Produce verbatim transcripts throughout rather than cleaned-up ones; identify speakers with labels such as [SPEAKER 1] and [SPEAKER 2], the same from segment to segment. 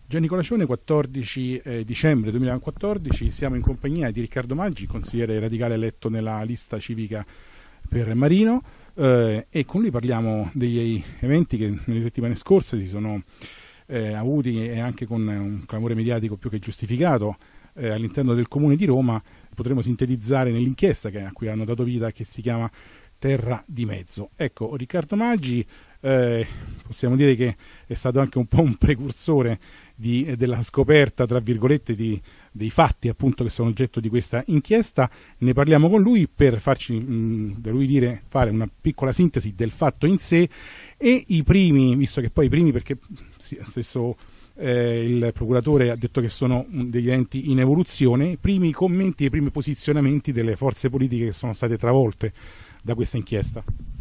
[SPEAKER 1] Gianni Colacione, quattordici eh, dicembre duemilaquattordici, siamo in compagnia di Riccardo Maggi, consigliere radicale eletto nella lista civica per Marino, eh, e con lui parliamo degli eventi che nelle settimane scorse si sono eh, avuti, e anche con un clamore mediatico più che giustificato eh, all'interno del Comune di Roma. Potremo sintetizzare nell'inchiesta che, a cui hanno dato vita, che si chiama Terra di Mezzo. Ecco, Riccardo Maggi, eh, possiamo dire che è stato anche un po' un precursore di, della scoperta, tra virgolette, di, dei fatti appunto che sono oggetto di questa inchiesta. Ne parliamo con lui per farci, mh, da lui dire, fare una piccola sintesi del fatto in sé e i primi, visto che poi i primi, perché stesso eh, il procuratore ha detto che sono degli enti in evoluzione, i primi commenti e i primi posizionamenti delle forze politiche che sono state travolte da questa inchiesta.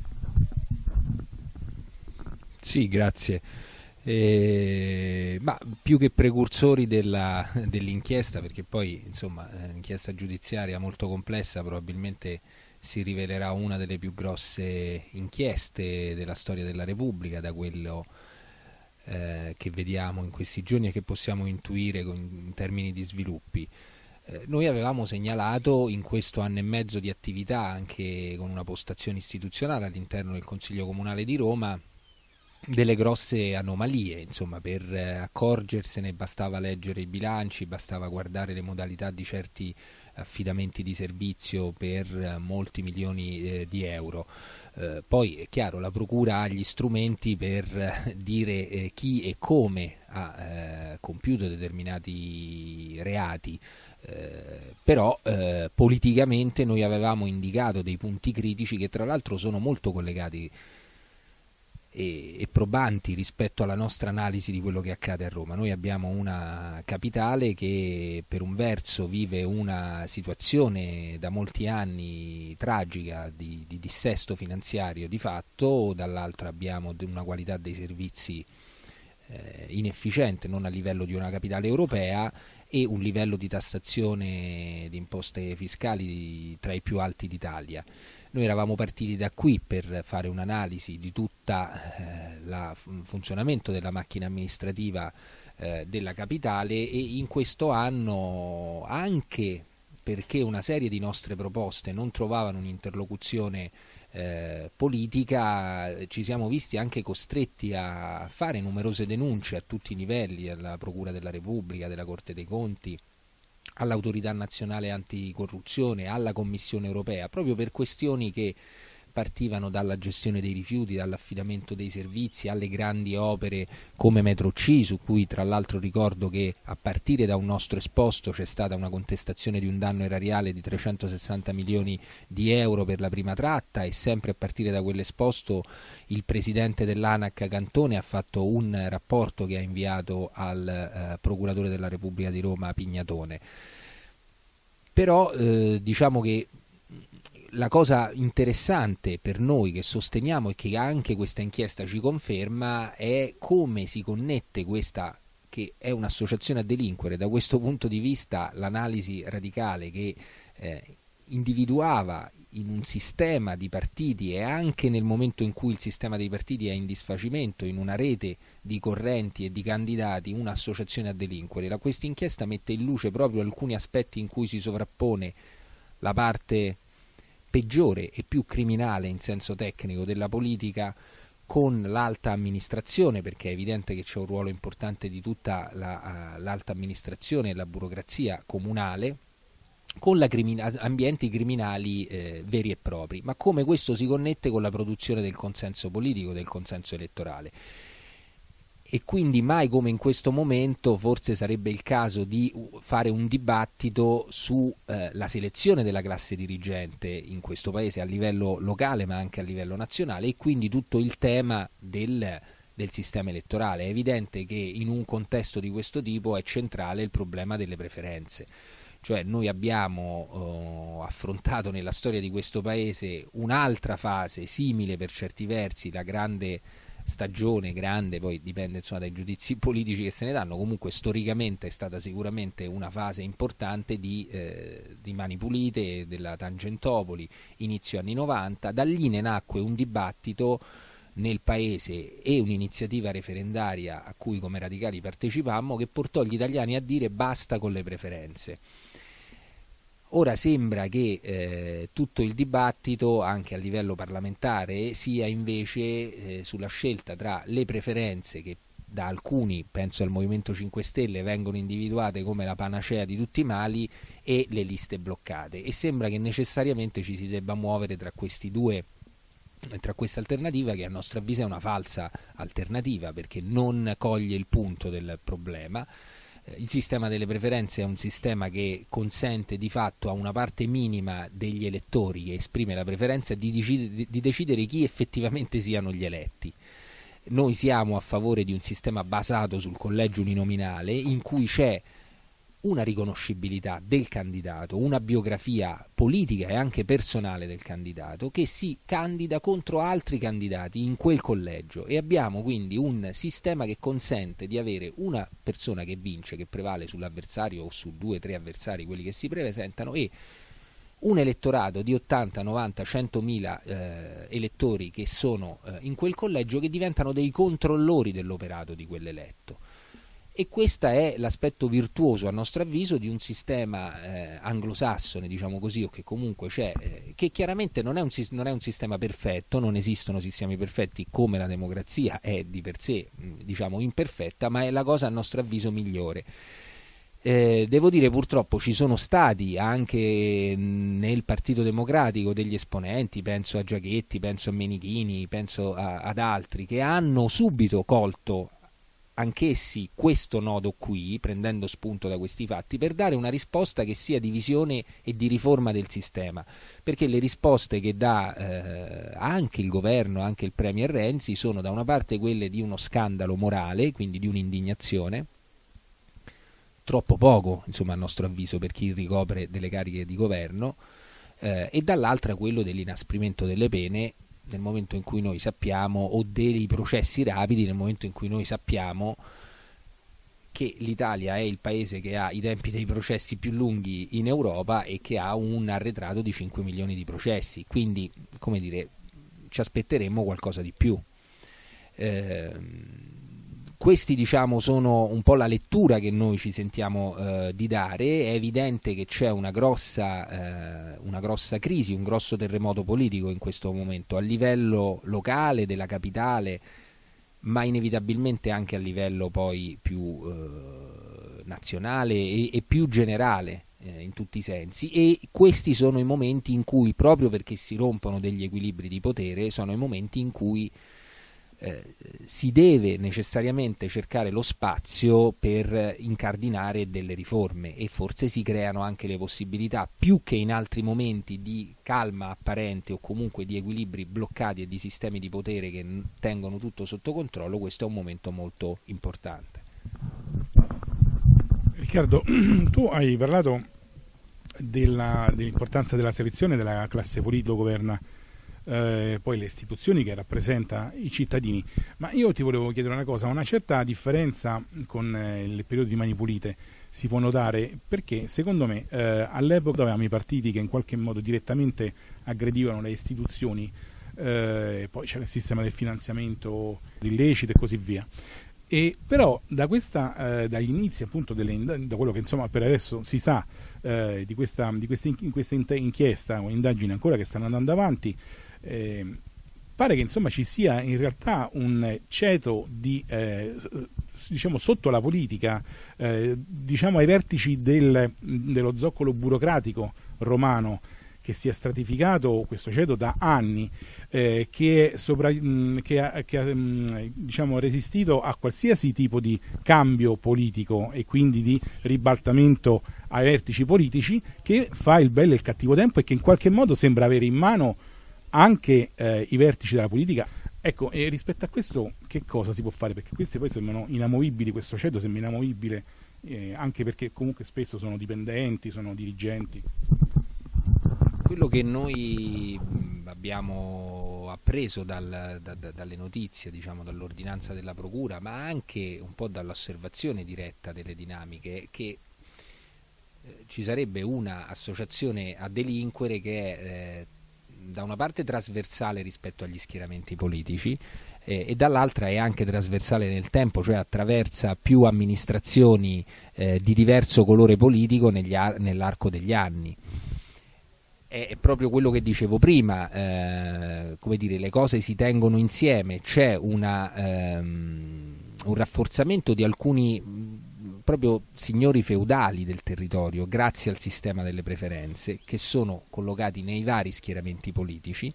[SPEAKER 2] Sì, grazie. Eh, ma più che precursori della, dell'inchiesta, perché poi insomma l'inchiesta giudiziaria molto complessa, probabilmente si rivelerà una delle più grosse inchieste della storia della Repubblica, da quello eh, che vediamo in questi giorni e che possiamo intuire con, in termini di sviluppi. Eh, noi avevamo segnalato in questo anno e mezzo di attività, anche con una postazione istituzionale all'interno del Consiglio Comunale di Roma, delle grosse anomalie. Insomma, per eh, accorgersene bastava leggere i bilanci, bastava guardare le modalità di certi affidamenti di servizio per eh, molti milioni eh, di euro. Eh, poi è chiaro, la Procura ha gli strumenti per eh, dire eh, chi e come ha eh, compiuto determinati reati, eh, però eh, politicamente noi avevamo indicato dei punti critici che tra l'altro sono molto collegati e, e probanti rispetto alla nostra analisi di quello che accade a Roma. Noi abbiamo una capitale che per un verso vive una situazione da molti anni tragica di, di dissesto finanziario di fatto, dall'altro abbiamo una qualità dei servizi eh, inefficiente, non a livello di una capitale europea, e un livello di tassazione di imposte fiscali tra i più alti d'Italia. Noi eravamo partiti da qui per fare un'analisi di tutto eh, il funzionamento della macchina amministrativa eh, della capitale, e in questo anno, anche perché una serie di nostre proposte non trovavano un'interlocuzione eh, politica, ci siamo visti anche costretti a fare numerose denunce a tutti i livelli, alla Procura della Repubblica, della Corte dei Conti, all'Autorità Nazionale Anticorruzione, alla Commissione Europea, proprio per questioni che partivano dalla gestione dei rifiuti, dall'affidamento dei servizi, alle grandi opere come Metro C, su cui tra l'altro ricordo che a partire da un nostro esposto c'è stata una contestazione di un danno erariale di trecentosessanta milioni di euro per la prima tratta, e sempre a partire da quell'esposto il presidente dell'ANAC Cantone ha fatto un rapporto che ha inviato al eh, procuratore della Repubblica di Roma Pignatone. Però eh, diciamo che la cosa interessante per noi, che sosteniamo e che anche questa inchiesta ci conferma, è come si connette questa, che è un'associazione a delinquere. Da questo punto di vista l'analisi radicale che eh, individuava in un sistema di partiti, e anche nel momento in cui il sistema dei partiti è in disfacimento, in una rete di correnti e di candidati, un'associazione a delinquere. La, questa inchiesta mette in luce proprio alcuni aspetti in cui si sovrappone la parte peggiore e più criminale in senso tecnico della politica con l'alta amministrazione, perché è evidente che c'è un ruolo importante di tutta la, l'alta amministrazione e la burocrazia comunale, con la crimina- ambienti criminali eh, veri e propri, ma come questo si connette con la produzione del consenso politico, del consenso elettorale. E quindi mai come in questo momento forse sarebbe il caso di fare un dibattito sulla eh, selezione della classe dirigente in questo paese a livello locale ma anche a livello nazionale, e quindi tutto il tema del, del sistema elettorale. È evidente che in un contesto di questo tipo è centrale il problema delle preferenze. Cioè noi abbiamo eh, affrontato nella storia di questo paese un'altra fase simile per certi versi, la grande stagione, grande, poi dipende insomma dai giudizi politici che se ne danno, comunque storicamente è stata sicuramente una fase importante di, eh, di Mani Pulite, della Tangentopoli, inizio anni novanta. Da lì ne nacque un dibattito nel paese e un'iniziativa referendaria a cui come radicali partecipammo, che portò gli italiani a dire basta con le preferenze. Ora sembra che eh, tutto il dibattito, anche a livello parlamentare, sia invece eh, sulla scelta tra le preferenze che da alcuni, penso al Movimento cinque Stelle, vengono individuate come la panacea di tutti i mali, e le liste bloccate, e sembra che necessariamente ci si debba muovere tra questi due, tra questa alternativa, che a nostro avviso è una falsa alternativa perché non coglie il punto del problema. Il sistema delle preferenze è un sistema che consente di fatto a una parte minima degli elettori che esprime la preferenza di decidere, di decidere chi effettivamente siano gli eletti. Noi siamo a favore di un sistema basato sul collegio uninominale, in cui c'è una riconoscibilità del candidato, una biografia politica e anche personale del candidato, che si candida contro altri candidati in quel collegio, e abbiamo quindi un sistema che consente di avere una persona che vince, che prevale sull'avversario o su due o tre avversari, quelli che si presentano, e un elettorato di ottanta, novanta, centomila eh, elettori che sono eh, in quel collegio, che diventano dei controllori dell'operato di quell'eletto. E questo è l'aspetto virtuoso, a nostro avviso, di un sistema eh, anglosassone, diciamo così, o che comunque c'è, eh, che chiaramente non è, un, non è un sistema perfetto, non esistono sistemi perfetti, come la democrazia è di per sé, diciamo, imperfetta, ma è la cosa a nostro avviso migliore. Eh, devo dire, purtroppo ci sono stati anche nel Partito Democratico degli esponenti, penso a Giachetti, penso a Menichini, penso a, ad altri, che hanno subito colto anch'essi questo nodo qui, prendendo spunto da questi fatti, per dare una risposta che sia di visione e di riforma del sistema, perché le risposte che dà eh, anche il governo, anche il Premier Renzi, sono da una parte quelle di uno scandalo morale, quindi di un'indignazione, troppo poco, insomma, a nostro avviso, per chi ricopre delle cariche di governo, eh, e dall'altra quello dell'inasprimento delle pene, nel momento in cui noi sappiamo, o dei processi rapidi, nel momento in cui noi sappiamo che l'Italia è il paese che ha i tempi dei processi più lunghi in Europa e che ha un arretrato di cinque milioni di processi. Quindi, come dire, ci aspetteremmo qualcosa di più. Eh, Questi, diciamo, sono un po' la lettura che noi ci sentiamo eh, di dare. È evidente che c'è una grossa, eh, una grossa crisi, un grosso terremoto politico in questo momento, a livello locale della capitale, ma inevitabilmente anche a livello poi più eh, nazionale e, e più generale eh, in tutti i sensi. E questi sono i momenti in cui, proprio perché si rompono degli equilibri di potere, sono i momenti in cui Eh, si deve necessariamente cercare lo spazio per incardinare delle riforme, e forse si creano anche le possibilità, più che in altri momenti di calma apparente o comunque di equilibri bloccati e di sistemi di potere che tengono tutto sotto controllo. Questo è un momento molto importante.
[SPEAKER 1] Riccardo, tu hai parlato della, dell'importanza della selezione della classe politico-governa, Eh, poi le istituzioni che rappresenta i cittadini, ma io ti volevo chiedere una cosa: una certa differenza con eh, il periodo di Mani Pulite si può notare, perché secondo me eh, all'epoca avevamo i partiti che in qualche modo direttamente aggredivano le istituzioni, eh, poi c'era il sistema del finanziamento illecito e così via. E però da questa, eh, dagli inizi appunto delle, da quello che insomma per adesso si sa eh, di questa, di questa, in, questa inchiesta o indagini ancora che stanno andando avanti, eh, pare che insomma ci sia in realtà un ceto di eh, diciamo sotto la politica, eh, diciamo ai vertici del, dello zoccolo burocratico romano, che si è stratificato questo ceto da anni, eh, che, sopra, mh, che ha, che ha mh, diciamo, resistito a qualsiasi tipo di cambio politico e quindi di ribaltamento ai vertici politici, che fa il bello e il cattivo tempo e che in qualche modo sembra avere in mano anche eh, i vertici della politica. Ecco, e rispetto a questo che cosa si può fare? Perché questi poi sembrano inamovibili, questo ceto sembra inamovibile, eh, anche perché comunque spesso sono dipendenti, sono dirigenti.
[SPEAKER 2] Quello che noi abbiamo appreso dal, da, da, dalle notizie, diciamo dall'ordinanza della procura, ma anche un po' dall'osservazione diretta delle dinamiche, è che eh, ci sarebbe una associazione a delinquere che è eh, da una parte trasversale rispetto agli schieramenti politici eh, e dall'altra è anche trasversale nel tempo, cioè attraversa più amministrazioni eh, di diverso colore politico negli ar- nell'arco degli anni. È proprio quello che dicevo prima, eh, come dire, le cose si tengono insieme, c'è una, ehm, un rafforzamento di alcuni mh, proprio signori feudali del territorio grazie al sistema delle preferenze, che sono collocati nei vari schieramenti politici.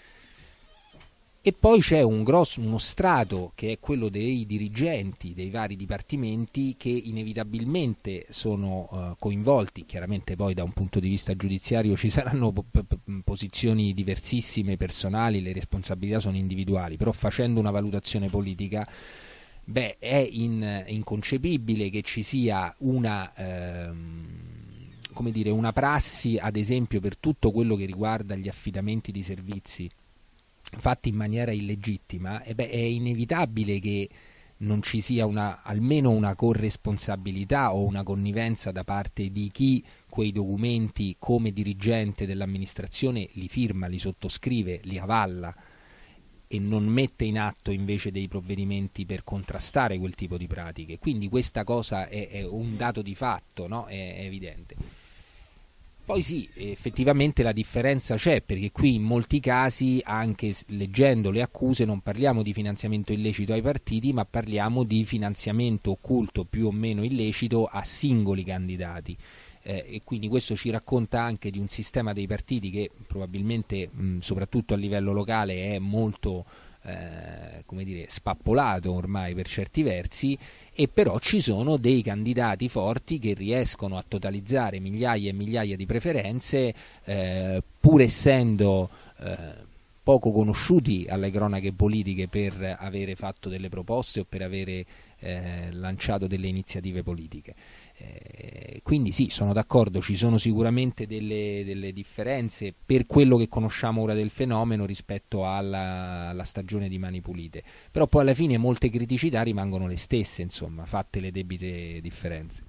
[SPEAKER 2] E poi c'è un grosso, uno strato che è quello dei dirigenti dei vari dipartimenti, che inevitabilmente sono uh, coinvolti. Chiaramente poi da un punto di vista giudiziario ci saranno po- po- posizioni diversissime, personali, le responsabilità sono individuali, però facendo una valutazione politica, beh, è in, inconcepibile che ci sia una... Ehm, come dire, una prassi, ad esempio, per tutto quello che riguarda gli affidamenti di servizi fatti in maniera illegittima. E beh, è inevitabile che non ci sia una, almeno una corresponsabilità o una connivenza da parte di chi quei documenti come dirigente dell'amministrazione li firma, li sottoscrive, li avalla e non mette in atto invece dei provvedimenti per contrastare quel tipo di pratiche. Quindi questa cosa è, è un dato di fatto, no? È, è evidente. Poi sì, effettivamente la differenza c'è, perché qui in molti casi, anche leggendo le accuse, non parliamo di finanziamento illecito ai partiti, ma parliamo di finanziamento occulto più o meno illecito a singoli candidati. Eh, e quindi questo ci racconta anche di un sistema dei partiti che probabilmente, mh, soprattutto a livello locale, è molto eh, come dire, spappolato ormai per certi versi, e però ci sono dei candidati forti che riescono a totalizzare migliaia e migliaia di preferenze, eh, pur essendo eh, poco conosciuti alle cronache politiche per avere fatto delle proposte o per avere eh, lanciato delle iniziative politiche. Eh, quindi sì, sono d'accordo, ci sono sicuramente delle, delle differenze per quello che conosciamo ora del fenomeno rispetto alla, alla stagione di Mani Pulite, però poi alla fine molte criticità rimangono le stesse, insomma, fatte le debite differenze.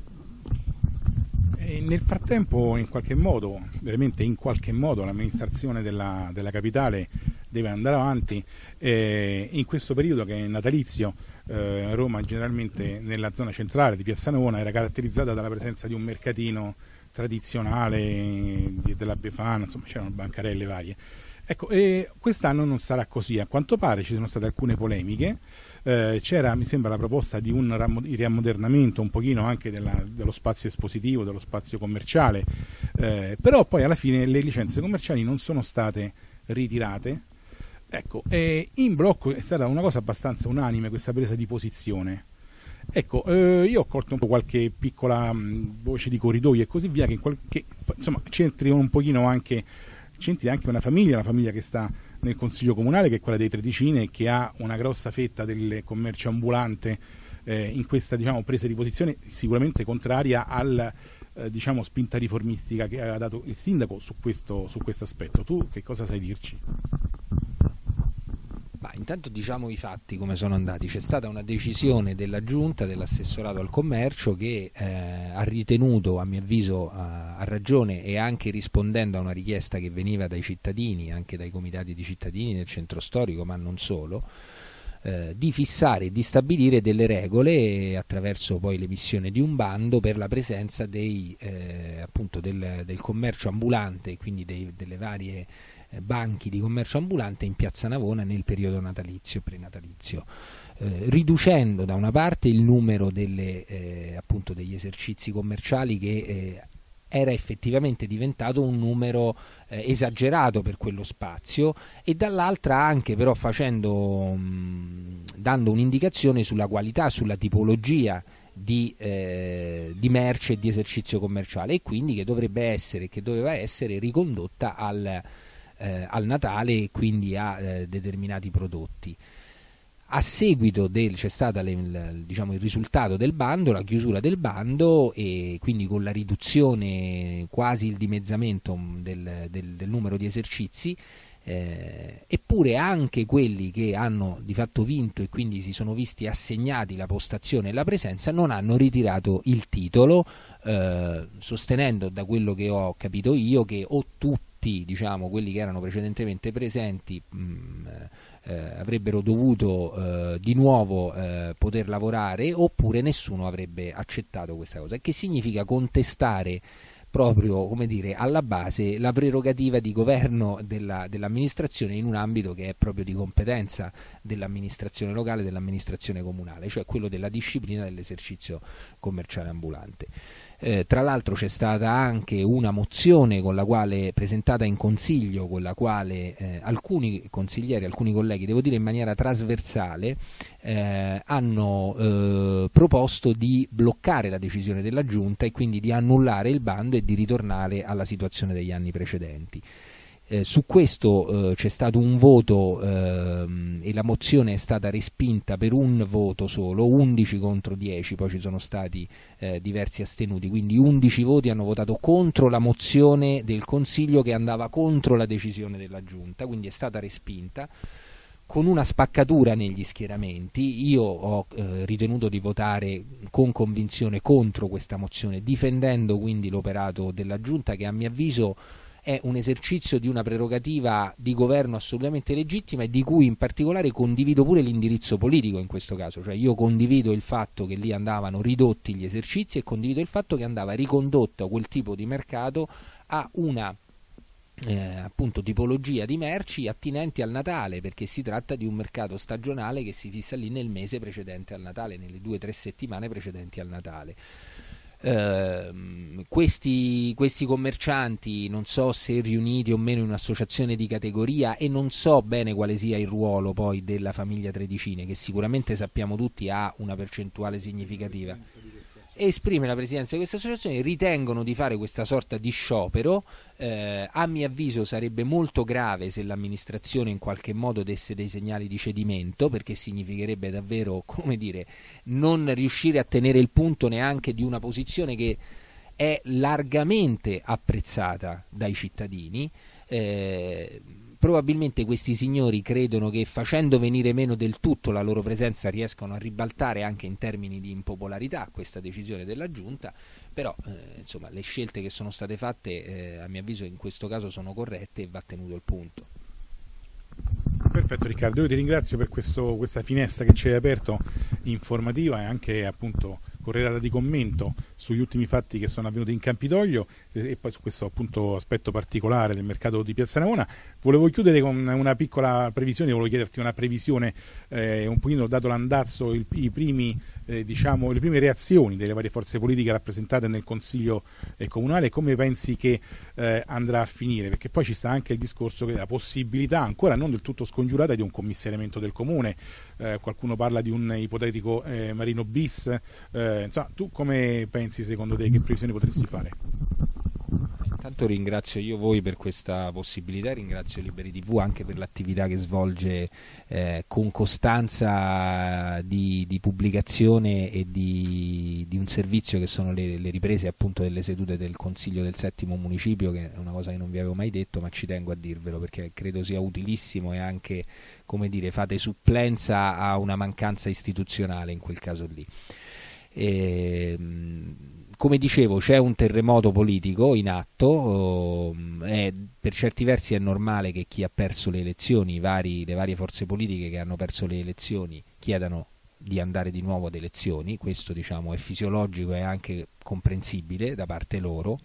[SPEAKER 1] E nel frattempo, in qualche modo, veramente in qualche modo, l'amministrazione della, della capitale deve andare avanti. Eh, in questo periodo che è natalizio, eh, Roma generalmente nella zona centrale di Piazza Navona era caratterizzata dalla presenza di un mercatino tradizionale della Befana, insomma c'erano bancarelle varie. Ecco, e quest'anno non sarà così, a quanto pare ci sono state alcune polemiche. Eh, c'era, mi sembra, la proposta di un riammodernamento un pochino anche della, dello spazio espositivo, dello spazio commerciale, eh, però poi alla fine le licenze commerciali non sono state ritirate. Ecco, e in blocco è stata una cosa abbastanza unanime questa presa di posizione. Ecco, eh, io ho colto un po' qualche piccola mh, voce di corridoi e così via che, in qual- che insomma c'entri un pochino anche c'entri anche una famiglia, la famiglia che sta nel consiglio comunale, che è quella dei Tredicine, che ha una grossa fetta del commercio ambulante eh, in questa, diciamo, presa di posizione sicuramente contraria al eh, diciamo spinta riformistica che ha dato il sindaco su questo su questo aspetto. Tu che cosa sai dirci?
[SPEAKER 2] Ma intanto diciamo i fatti come sono andati. C'è stata una decisione della giunta dell'assessorato al commercio che eh, ha ritenuto, a mio avviso a, a ragione, e anche rispondendo a una richiesta che veniva dai cittadini, anche dai comitati di cittadini del centro storico, ma non solo, eh, di fissare e di stabilire delle regole attraverso poi l'emissione di un bando per la presenza dei, eh, appunto del, del commercio ambulante, quindi dei, delle varie banchi di commercio ambulante in Piazza Navona nel periodo natalizio e prenatalizio, eh, riducendo da una parte il numero delle, eh, appunto degli esercizi commerciali che eh, era effettivamente diventato un numero eh, esagerato per quello spazio, e dall'altra anche però facendo mh, dando un'indicazione sulla qualità, sulla tipologia di, eh, di merce e di esercizio commerciale, e quindi che dovrebbe essere che doveva essere ricondotta al Eh, al Natale e quindi a eh, determinati prodotti. A seguito del c'è stato il, diciamo, il risultato del bando, la chiusura del bando, e quindi con la riduzione, quasi il dimezzamento del, del, del numero di esercizi, eh, eppure anche quelli che hanno di fatto vinto e quindi si sono visti assegnati la postazione e la presenza non hanno ritirato il titolo, eh, sostenendo, da quello che ho capito io, che o tutti tutti, diciamo, quelli che erano precedentemente presenti mh, eh, avrebbero dovuto eh, di nuovo eh, poter lavorare, oppure nessuno avrebbe accettato questa cosa. Che significa contestare proprio, come dire, alla base la prerogativa di governo della, dell'amministrazione in un ambito che è proprio di competenza dell'amministrazione locale, dell'amministrazione comunale, cioè quello della disciplina dell'esercizio commerciale ambulante. Eh, tra l'altro c'è stata anche una mozione con la quale, presentata in consiglio, con la quale eh, alcuni consiglieri, alcuni colleghi, devo dire in maniera trasversale, eh, hanno eh, proposto di bloccare la decisione della Giunta e quindi di annullare il bando e di ritornare alla situazione degli anni precedenti. Eh, su questo eh, c'è stato un voto ehm, e la mozione è stata respinta per un voto solo, undici contro dieci, poi ci sono stati eh, diversi astenuti, quindi undici voti hanno votato contro la mozione del Consiglio che andava contro la decisione della Giunta, quindi è stata respinta con una spaccatura negli schieramenti. Io ho eh, ritenuto di votare con convinzione contro questa mozione, difendendo quindi l'operato della Giunta, che a mio avviso è un esercizio di una prerogativa di governo assolutamente legittima e di cui in particolare condivido pure l'indirizzo politico in questo caso, cioè io condivido il fatto che lì andavano ridotti gli esercizi e condivido il fatto che andava ricondotto quel tipo di mercato a una eh, appunto tipologia di merci attinenti al Natale, perché si tratta di un mercato stagionale che si fissa lì nel mese precedente al Natale, nelle due o tre settimane precedenti al Natale. Uh, questi, questi commercianti non so se riuniti o meno in un'associazione di categoria, e non so bene quale sia il ruolo poi della famiglia Tredicine, che sicuramente sappiamo tutti ha una percentuale significativa, esprime la presidenza di questa associazione, ritengono di fare questa sorta di sciopero. Eh, a mio avviso sarebbe molto grave se l'amministrazione in qualche modo desse dei segnali di cedimento, perché significherebbe davvero, come dire, non riuscire a tenere il punto neanche di una posizione che è largamente apprezzata dai cittadini. Eh, probabilmente questi signori credono che facendo venire meno del tutto la loro presenza riescano a ribaltare anche in termini di impopolarità questa decisione della Giunta, però eh, insomma le scelte che sono state fatte eh, a mio avviso in questo caso sono corrette e va tenuto il punto.
[SPEAKER 1] Perfetto Riccardo, io ti ringrazio per questo, questa finestra che ci hai aperto informativa e anche appunto correlata di commento sugli ultimi fatti che sono avvenuti in Campidoglio e poi su questo appunto aspetto particolare del mercato di Piazza Navona. Volevo chiudere con una piccola previsione, volevo chiederti una previsione, eh, un pochino dato l'andazzo, il, i primi eh, diciamo le prime reazioni delle varie forze politiche rappresentate nel Consiglio eh, comunale, come pensi che eh, andrà a finire, perché poi ci sta anche il discorso che la possibilità ancora non del tutto scongiurata di un commissariamento del comune, eh, qualcuno parla di un ipotetico eh, Marino bis, eh, insomma, tu come pensi, secondo te, che previsioni potresti fare?
[SPEAKER 2] Intanto ringrazio io voi per questa possibilità, ringrazio Liberi tivù anche per l'attività che svolge eh, con costanza di, di pubblicazione e di, di un servizio che sono le, le riprese appunto delle sedute del Consiglio del Settimo Municipio, che è una cosa che non vi avevo mai detto, ma ci tengo a dirvelo perché credo sia utilissimo e anche, come dire, fate supplenza a una mancanza istituzionale in quel caso lì. E, come dicevo, c'è un terremoto politico in atto, è, per certi versi è normale che chi ha perso le elezioni, i vari, le varie forze politiche che hanno perso le elezioni chiedano di andare di nuovo ad elezioni, questo diciamo è fisiologico e anche comprensibile da parte loro.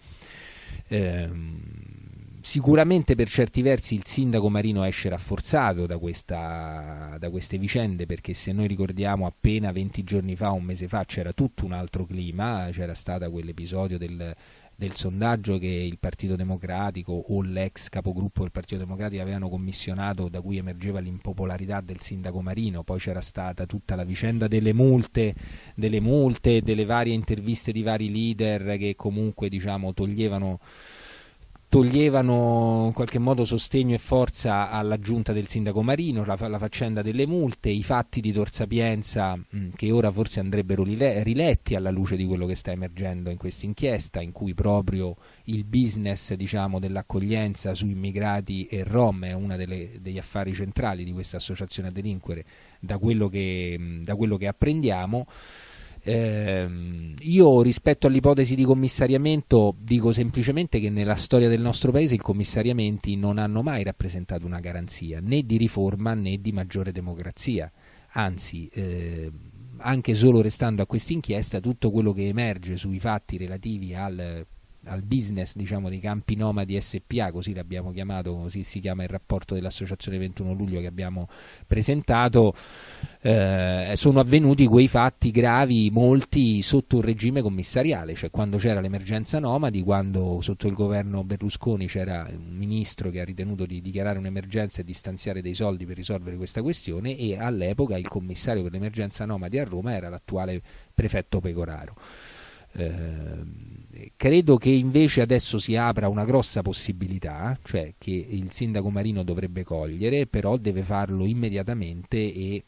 [SPEAKER 2] Ehm, Sicuramente per certi versi il sindaco Marino esce rafforzato da, questa, da queste vicende, perché se noi ricordiamo appena venti giorni fa, un mese fa, c'era tutto un altro clima, c'era stato quell'episodio del, del sondaggio che il Partito Democratico o l'ex capogruppo del Partito Democratico avevano commissionato, da cui emergeva l'impopolarità del sindaco Marino. Poi c'era stata tutta la vicenda delle multe, delle multe, delle varie interviste di vari leader che comunque diciamo toglievano toglievano in qualche modo sostegno e forza alla giunta del sindaco Marino, la, la faccenda delle multe, i fatti di Tor Sapienza mh, che ora forse andrebbero rile- riletti alla luce di quello che sta emergendo in questa inchiesta, in cui proprio il business diciamo dell'accoglienza su immigrati e rom è uno degli affari centrali di questa associazione a delinquere, da quello che, mh, da quello che apprendiamo. Eh, io rispetto all'ipotesi di commissariamento dico semplicemente che nella storia del nostro paese i commissariamenti non hanno mai rappresentato una garanzia né di riforma né di maggiore democrazia, anzi eh, anche solo restando a questa inchiesta tutto quello che emerge sui fatti relativi al al business, diciamo, dei campi nomadi S P A, così l'abbiamo chiamato, così si chiama il rapporto dell'associazione ventuno luglio che abbiamo presentato, eh, sono avvenuti quei fatti gravi, molti sotto un regime commissariale, cioè quando c'era l'emergenza nomadi, quando sotto il governo Berlusconi c'era un ministro che ha ritenuto di dichiarare un'emergenza e di stanziare dei soldi per risolvere questa questione, e all'epoca il commissario per l'emergenza nomadi a Roma era l'attuale prefetto Pecoraro. Eh, credo che invece adesso si apra una grossa possibilità, cioè che il sindaco Marino dovrebbe cogliere, però deve farlo immediatamente e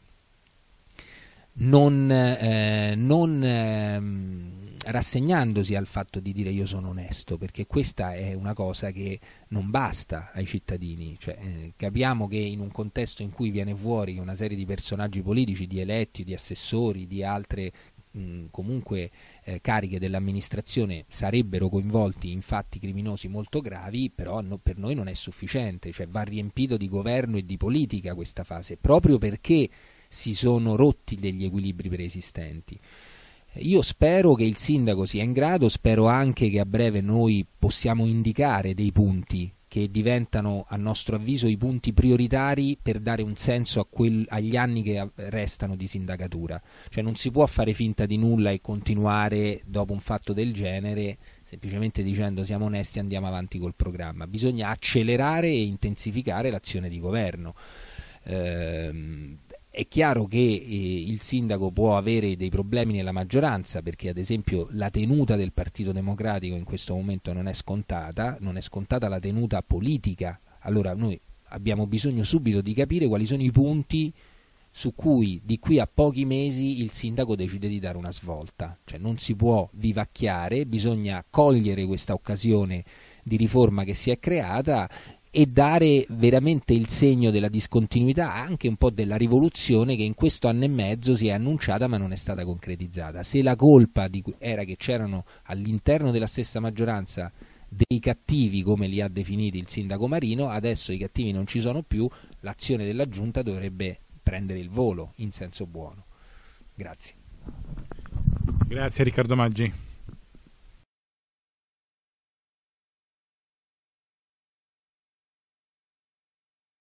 [SPEAKER 2] non, eh, non eh, rassegnandosi al fatto di dire io sono onesto, perché questa è una cosa che non basta ai cittadini, cioè, eh, capiamo che in un contesto in cui viene fuori una serie di personaggi politici, di eletti, di assessori, di altre mh, comunque eh, cariche dell'amministrazione sarebbero coinvolti in fatti criminosi molto gravi, però no, per noi non è sufficiente, cioè va riempito di governo e di politica questa fase, proprio perché si sono rotti degli equilibri preesistenti. Io spero che il sindaco sia in grado, spero anche che a breve noi possiamo indicare dei punti che diventano a nostro avviso i punti prioritari per dare un senso a quel, agli anni che restano di sindacatura. Cioè non si può fare finta di nulla e continuare dopo un fatto del genere semplicemente dicendo siamo onesti, andiamo avanti col programma. Bisogna accelerare e intensificare l'azione di governo. Ehm, È chiaro che eh, il sindaco può avere dei problemi nella maggioranza, perché ad esempio la tenuta del Partito Democratico in questo momento non è scontata, non è scontata la tenuta politica. Allora noi abbiamo bisogno subito di capire quali sono i punti su cui di qui a pochi mesi il sindaco decide di dare una svolta. Cioè non si può vivacchiare, bisogna cogliere questa occasione di riforma che si è creata e dare veramente il segno della discontinuità, anche un po' della rivoluzione che in questo anno e mezzo si è annunciata ma non è stata concretizzata. Se la colpa di, era che c'erano all'interno della stessa maggioranza dei cattivi, come li ha definiti il sindaco Marino, adesso i cattivi non ci sono più, l'azione della giunta dovrebbe prendere il volo in senso buono. Grazie.
[SPEAKER 1] Grazie Riccardo Maggi.